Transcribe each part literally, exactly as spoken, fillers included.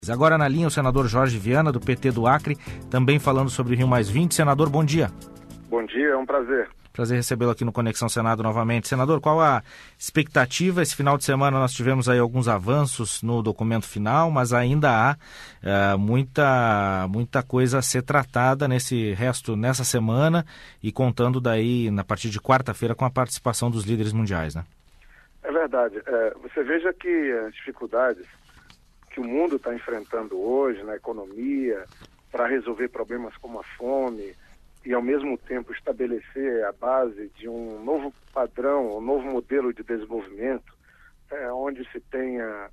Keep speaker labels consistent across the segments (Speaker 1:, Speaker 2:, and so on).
Speaker 1: Agora na linha o senador Jorge Viana, do P T do Acre, também falando sobre o Rio mais vinte. Senador, bom dia.
Speaker 2: Bom dia, é um prazer.
Speaker 1: Prazer recebê-lo aqui no Conexão Senado novamente. Senador, qual a expectativa? Esse final de semana nós tivemos aí alguns avanços no documento final, mas ainda há uh, muita, muita coisa a ser tratada nesse resto, nessa semana e contando daí, na partir de quarta-feira, com a participação dos líderes mundiais, né?
Speaker 2: É verdade. É, você veja que as dificuldades que o mundo está enfrentando hoje na economia para resolver problemas como a fome e, ao mesmo tempo, estabelecer a base de um novo padrão, um novo modelo de desenvolvimento, é, onde se tenha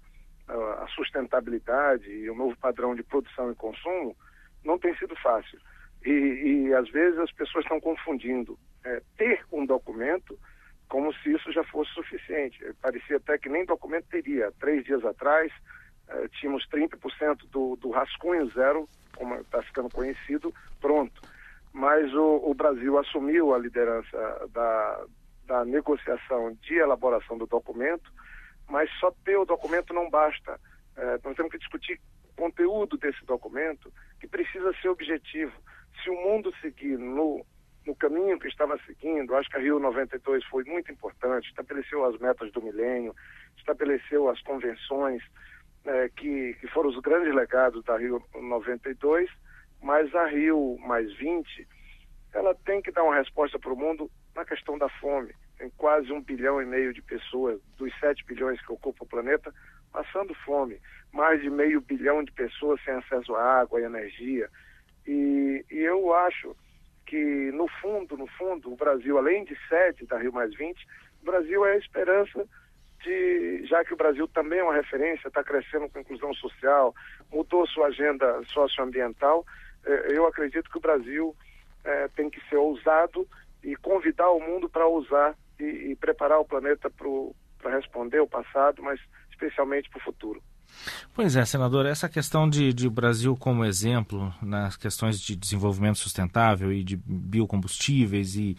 Speaker 2: a sustentabilidade e um novo padrão de produção e consumo, não tem sido fácil. E, e às vezes, as pessoas estão confundindo é, ter um documento como se isso já fosse suficiente. Parecia até que nem documento teria. Três dias atrás, Uh, tínhamos trinta por cento do, do rascunho zero, como está ficando conhecido, pronto. Mas o, o Brasil assumiu a liderança da, da negociação de elaboração do documento, mas só ter o documento não basta. Uh, nós temos que discutir o conteúdo desse documento, que precisa ser objetivo. Se o mundo seguir no, no caminho que estava seguindo, acho que a Rio noventa e dois foi muito importante, estabeleceu as metas do milênio, estabeleceu as convenções, É, que, que foram os grandes legados da Rio noventa e dois, mas a Rio mais vinte, ela tem que dar uma resposta para o mundo na questão da fome. Tem quase um bilhão e meio de pessoas, dos sete bilhões que ocupam o planeta, passando fome. Mais de meio bilhão de pessoas sem acesso à água e energia. E, e eu acho que, no fundo, no fundo, o Brasil, além de sede da Rio mais vinte, o Brasil é a esperança de, já que o Brasil também é uma referência, está crescendo com inclusão social, mudou sua agenda socioambiental, eh, eu acredito que o Brasil eh, tem que ser ousado e convidar o mundo para ousar e, e preparar o planeta para responder ao passado, mas especialmente para o futuro.
Speaker 1: Pois é, senador, essa questão de, de Brasil como exemplo nas questões de desenvolvimento sustentável e de biocombustíveis e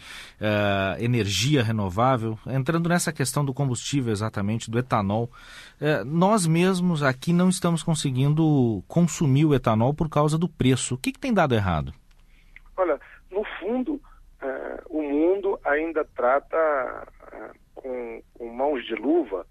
Speaker 1: uh, energia renovável, entrando nessa questão do combustível exatamente, do etanol, uh, nós mesmos aqui não estamos conseguindo consumir o etanol por causa do preço. O que, que tem dado errado?
Speaker 2: Olha, no fundo, uh, o mundo ainda trata uh, com, com mãos de luva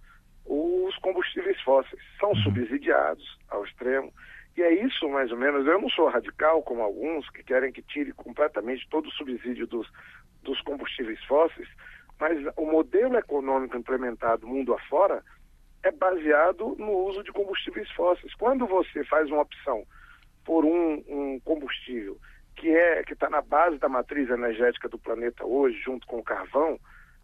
Speaker 2: os combustíveis fósseis. São uhum. subsidiados ao extremo. E é isso, mais ou menos. Eu não sou radical, como alguns, que querem que tire completamente todo o subsídio dos, dos combustíveis fósseis, mas o modelo econômico implementado mundo afora é baseado no uso de combustíveis fósseis. Quando você faz uma opção por um, um combustível que é, que está na base da matriz energética do planeta hoje, junto com o carvão,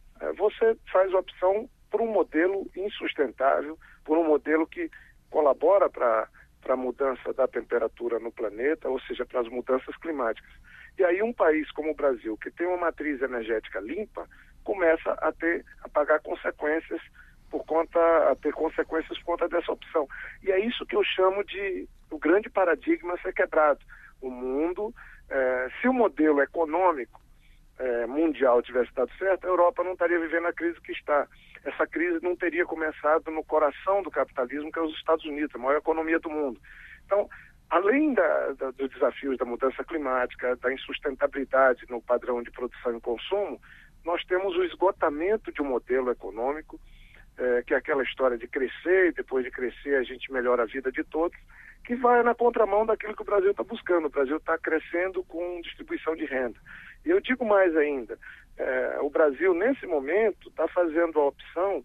Speaker 2: você faz a opção por um modelo insustentável, por um modelo que colabora para a mudança da temperatura no planeta, ou seja, para as mudanças climáticas. E aí um país como o Brasil, que tem uma matriz energética limpa, começa a ter a pagar consequências por conta, a ter consequências por conta dessa opção. E é isso que eu chamo de o grande paradigma ser quebrado. O mundo, eh, se o modelo econômico eh, mundial tivesse dado certo, a Europa não estaria vivendo a crise que está. Essa crise não teria começado no coração do capitalismo, que é os Estados Unidos, a maior economia do mundo. Então, além da, da, dos desafios da mudança climática, da insustentabilidade no padrão de produção e consumo, nós temos o esgotamento de um modelo econômico, eh, que é aquela história de crescer, e depois de crescer a gente melhora a vida de todos, que vai na contramão daquilo que o Brasil está buscando. O Brasil está crescendo com distribuição de renda. E eu digo mais ainda, É, o Brasil, nesse momento, está fazendo a opção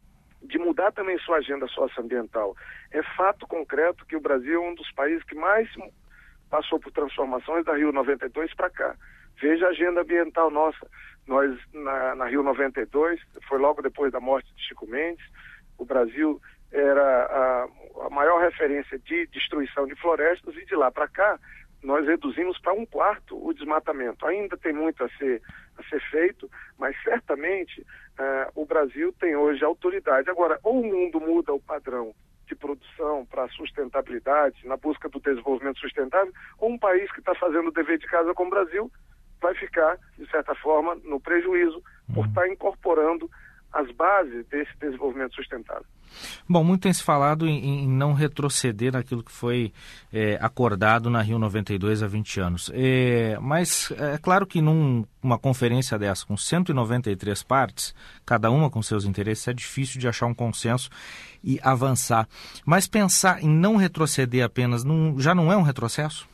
Speaker 2: de mudar também sua agenda socioambiental. É fato concreto que o Brasil é um dos países que mais passou por transformações da Rio noventa e dois para cá. Veja a agenda ambiental nossa. Nós, na, na Rio noventa e dois, foi logo depois da morte de Chico Mendes, o Brasil era a, a maior referência de destruição de florestas, e de lá para cá, nós reduzimos para um quarto o desmatamento. Ainda tem muito a ser, a ser feito, mas certamente uh, o Brasil tem hoje autoridade. Agora, ou o mundo muda o padrão de produção para a sustentabilidade, na busca do desenvolvimento sustentável, ou um país que está fazendo o dever de casa como o Brasil vai ficar, de certa forma, no prejuízo, por estar incorporando as bases desse desenvolvimento sustentável.
Speaker 1: Bom, muito tem se falado em, em não retroceder naquilo que foi é, acordado na Rio noventa e dois há vinte anos. É, mas é claro que numa num, conferência dessa, com cento e noventa e três partes, cada uma com seus interesses, é difícil de achar um consenso e avançar. Mas pensar em não retroceder apenas, não, já não é um retrocesso?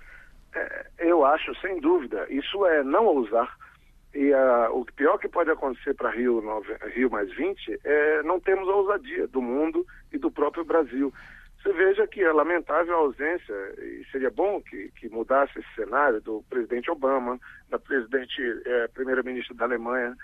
Speaker 2: É, eu acho, sem dúvida. Isso é não ousar. E uh, o pior que pode acontecer para Rio, Rio mais vinte é não termos a ousadia do mundo e do próprio Brasil. Você veja que é lamentável a ausência, e seria bom que, que mudasse esse cenário do presidente Obama, da presidente, eh, primeira-ministra da Alemanha,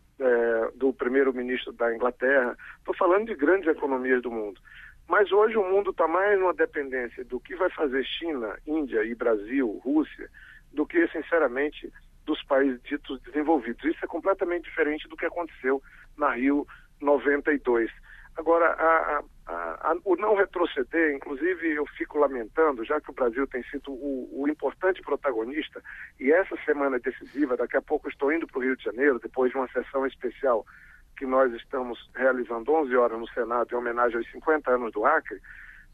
Speaker 2: eh, do primeiro-ministro da Inglaterra. Estou falando de grandes economias do mundo. Mas hoje o mundo está mais numa dependência do que vai fazer China, Índia e Brasil, Rússia, do que, sinceramente, dos países ditos desenvolvidos. Isso é completamente diferente do que aconteceu na Rio noventa e dois. Agora, a, a, a, o não retroceder, inclusive eu fico lamentando, já que o Brasil tem sido o, o importante protagonista, e essa semana decisiva, daqui a pouco eu estou indo para o Rio de Janeiro, depois de uma sessão especial que nós estamos realizando onze horas no Senado, em homenagem aos cinquenta anos do Acre,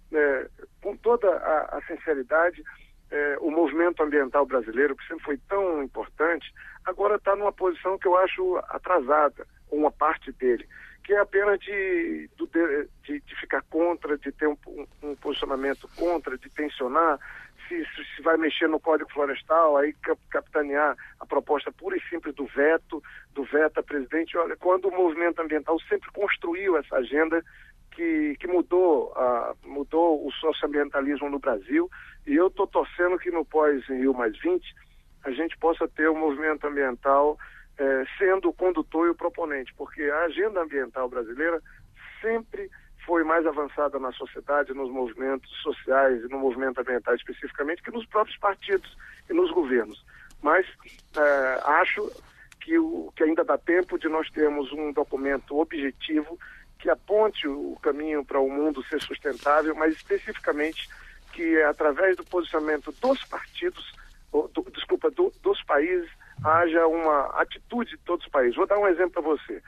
Speaker 2: é, com toda a, a sinceridade, É, o movimento ambiental brasileiro, que sempre foi tão importante, agora está numa posição que eu acho atrasada, uma parte dele, que é apenas de, de, de ficar contra, de ter um, um, um posicionamento contra, de tensionar, se, se vai mexer no Código Florestal, aí capitanear a proposta pura e simples do veto, do veto a presidente. Olha, quando o movimento ambiental sempre construiu essa agenda que, que mudou, uh, mudou o socioambientalismo no Brasil, e eu estou torcendo que no pós-Rio mais vinte a gente possa ter o movimento ambiental eh, sendo o condutor e o proponente, porque a agenda ambiental brasileira sempre foi mais avançada na sociedade, nos movimentos sociais e no movimento ambiental especificamente, que nos próprios partidos e nos governos. Mas eh, acho que, o, que ainda dá tempo de nós termos um documento objetivo que aponte o caminho para o mundo ser sustentável, mas especificamente que é através do posicionamento dos partidos, ou, do, desculpa, do, dos países, haja uma atitude de todos os países. Vou dar um exemplo para você.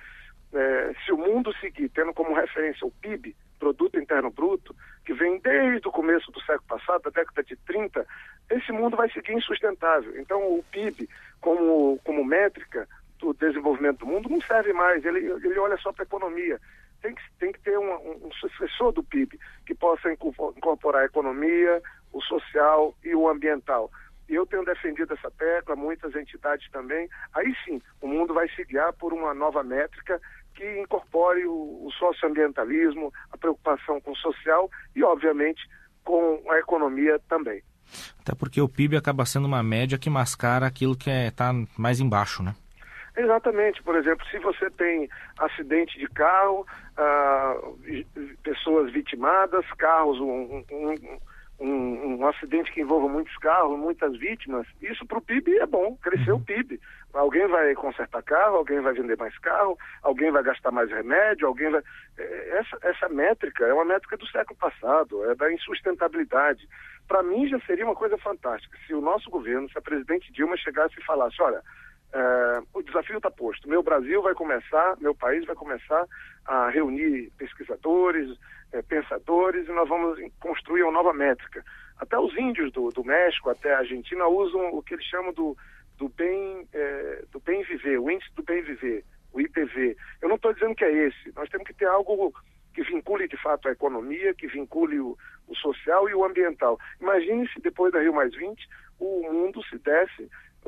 Speaker 2: É, se o mundo seguir tendo como referência o P I B, Produto Interno Bruto, que vem desde o começo do século passado, da década de trinta, esse mundo vai seguir insustentável. Então o P I B, como, como métrica do desenvolvimento do mundo, não serve mais, ele, ele olha só para a economia. Tem que, tem que ter um, um sucessor do P I B que possa incorporar a economia, o social e o ambiental. E eu tenho defendido essa tecla, muitas entidades também. Aí sim, o mundo vai se guiar por uma nova métrica que incorpore o, o socioambientalismo, a preocupação com o social e, obviamente, com a economia também.
Speaker 1: Até porque o P I B acaba sendo uma média que mascara aquilo que está é, mais embaixo, né?
Speaker 2: Exatamente. Por exemplo, se você tem acidente de carro, ah, pessoas vitimadas, carros, um, um, um, um acidente que envolva muitos carros, muitas vítimas, isso para o P I B é bom, cresceu o P I B. Alguém vai consertar carro, alguém vai vender mais carro, alguém vai gastar mais remédio, alguém vai... Essa, essa métrica é uma métrica do século passado, é da insustentabilidade. Para mim já seria uma coisa fantástica se o nosso governo, se a presidente Dilma chegasse e falasse, olha, Uh, o desafio está posto. Meu Brasil vai começar, meu país vai começar a reunir pesquisadores, eh, pensadores, e nós vamos construir uma nova métrica. Até os índios do, do México, até a Argentina, usam o que eles chamam do, do, bem, eh, do bem viver, o índice do bem viver, o I P V. Eu não estou dizendo que é esse. Nós temos que ter algo que vincule de fato a economia, que vincule o, o social e o ambiental. Imagine se depois da Rio mais vinte o mundo se desse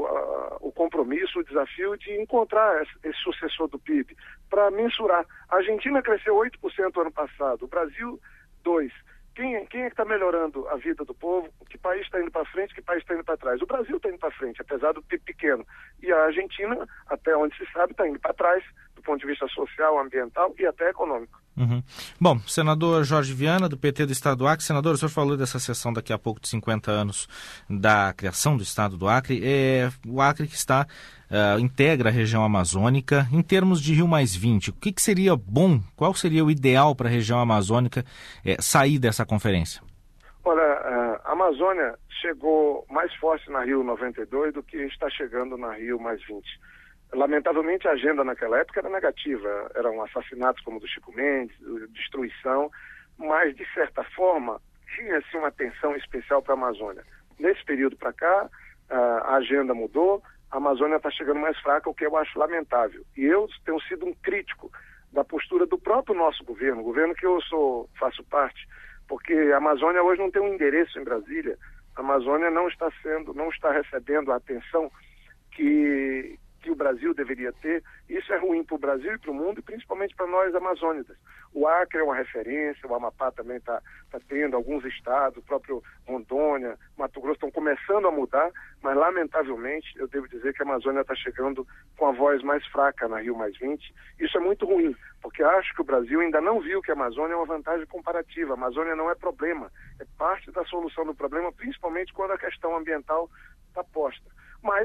Speaker 2: o compromisso, o desafio de encontrar esse sucessor do P I B para mensurar. A Argentina cresceu oito por cento ano passado, o Brasil dois por cento. Quem, quem é que está melhorando a vida do povo? Que país está indo para frente, que país está indo para trás? O Brasil está indo para frente, apesar do P I B pequeno. E a Argentina, até onde se sabe, está indo para trás, do ponto de vista social, ambiental e até econômico.
Speaker 1: Uhum. Bom, senador Jorge Viana, do P T do Estado do Acre. Senador, o senhor falou dessa sessão daqui a pouco de cinquenta anos da criação do Estado do Acre. É o Acre que está, uh, integra a região amazônica. Em termos de Rio mais vinte, o que, que seria bom, qual seria o ideal para a região amazônica é, sair dessa conferência?
Speaker 2: Olha, a Amazônia chegou mais forte na Rio noventa e dois do que está chegando na Rio mais vinte. Lamentavelmente, a agenda naquela época era negativa. Eram assassinatos como o do Chico Mendes, destruição, mas, de certa forma, tinha-se uma atenção especial para a Amazônia. Nesse período para cá, a agenda mudou, a Amazônia está chegando mais fraca, o que eu acho lamentável. E eu tenho sido um crítico da postura do próprio nosso governo, o governo que eu sou, faço parte, porque a Amazônia hoje não tem um endereço em Brasília. A Amazônia não está sendo, não está recebendo a atenção que, que o Brasil deveria ter. Isso é ruim para o Brasil e para o mundo, e principalmente para nós amazônicos. O Acre é uma referência, o Amapá também está tá tendo, alguns estados, o próprio Rondônia, Mato Grosso estão começando a mudar, mas lamentavelmente eu devo dizer que a Amazônia está chegando com a voz mais fraca na Rio mais vinte. Isso é muito ruim, porque acho que o Brasil ainda não viu que a Amazônia é uma vantagem comparativa. A Amazônia não é problema, é parte da solução do problema, principalmente quando a questão ambiental está posta. Mas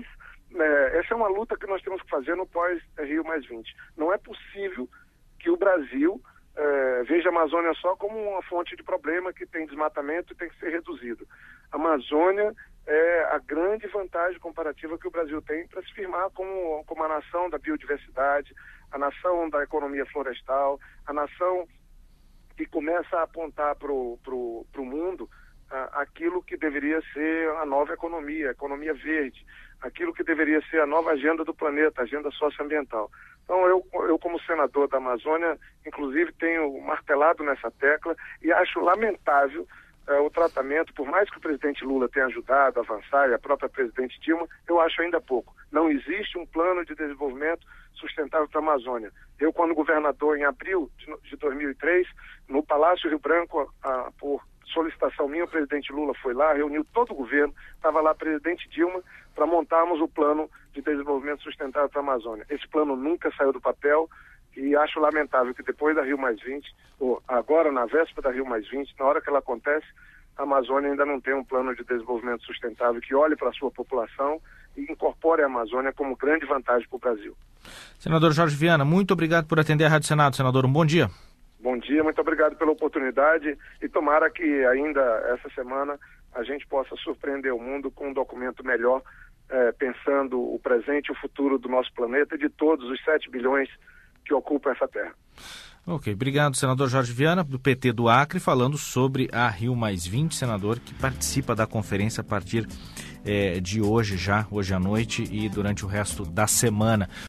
Speaker 2: é, essa é uma luta que nós temos que fazer no pós-Rio mais vinte. Não é possível que o Brasil é, veja a Amazônia só como uma fonte de problema que tem desmatamento e tem que ser reduzido. A Amazônia é a grande vantagem comparativa que o Brasil tem para se firmar como, como a nação da biodiversidade, a nação da economia florestal, a nação que começa a apontar para o mundo ah, aquilo que deveria ser a nova economia, a economia verde, aquilo que deveria ser a nova agenda do planeta, a agenda socioambiental. Então, eu, eu como senador da Amazônia, inclusive, tenho martelado nessa tecla e acho lamentável eh, o tratamento, por mais que o presidente Lula tenha ajudado a avançar e a própria presidente Dilma, eu acho ainda pouco. Não existe um plano de desenvolvimento sustentável para a Amazônia. Eu, quando governador, em abril de dois mil e três, no Palácio Rio Branco, ah, por solicitação minha, o presidente Lula foi lá, reuniu todo o governo, estava lá a presidente Dilma, para montarmos o plano de desenvolvimento sustentável para a Amazônia. Esse plano nunca saiu do papel e acho lamentável que depois da Rio mais vinte, ou agora na véspera da Rio mais vinte, na hora que ela acontece, a Amazônia ainda não tem um plano de desenvolvimento sustentável que olhe para a sua população e incorpore a Amazônia como grande vantagem para o Brasil.
Speaker 1: Senador Jorge Viana, muito obrigado por atender a Rádio Senado. Senador, um bom dia.
Speaker 2: Bom dia, muito obrigado pela oportunidade e tomara que ainda essa semana a gente possa surpreender o mundo com um documento melhor, eh, pensando o presente e o futuro do nosso planeta e de todos os sete bilhões que ocupam essa terra.
Speaker 1: Ok, obrigado, senador Jorge Viana, do P T do Acre, falando sobre a Rio mais vinte, senador que participa da conferência a partir eh, de hoje já, hoje à noite e durante o resto da semana.